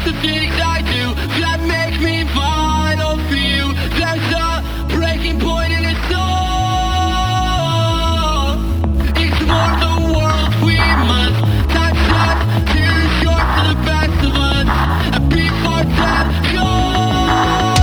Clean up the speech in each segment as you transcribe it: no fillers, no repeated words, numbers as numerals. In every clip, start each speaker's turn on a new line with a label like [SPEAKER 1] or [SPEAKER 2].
[SPEAKER 1] just the things I do that make me vital for you. There's a breaking point in it all. Explore the world we must. Time's just too short for the best of us. And before death goes.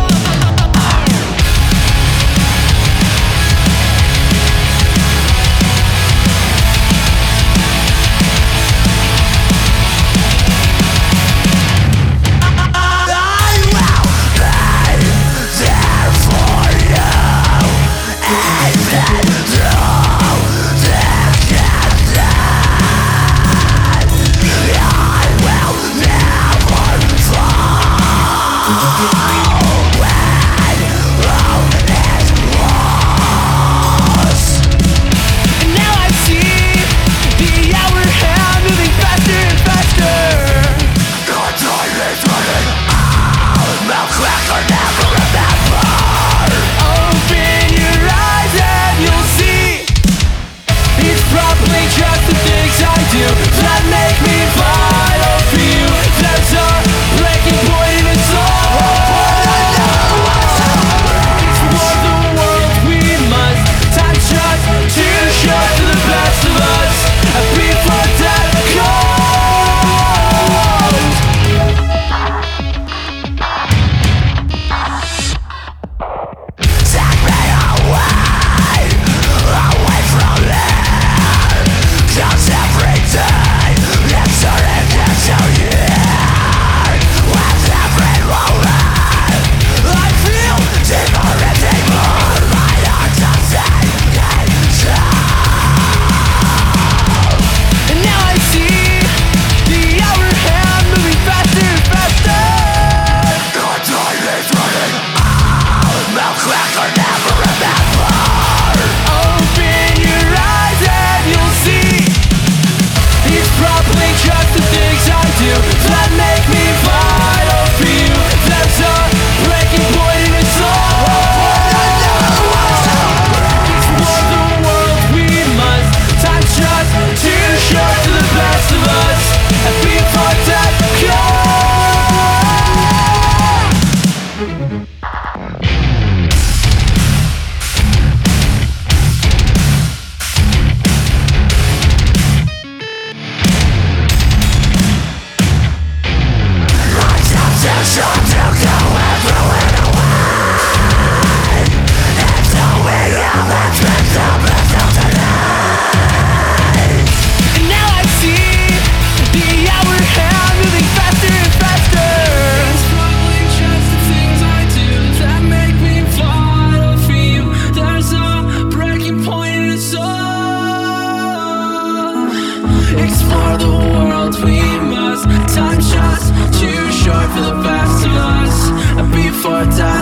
[SPEAKER 1] Explore the world we must. Time's just too short for the best of us. Before death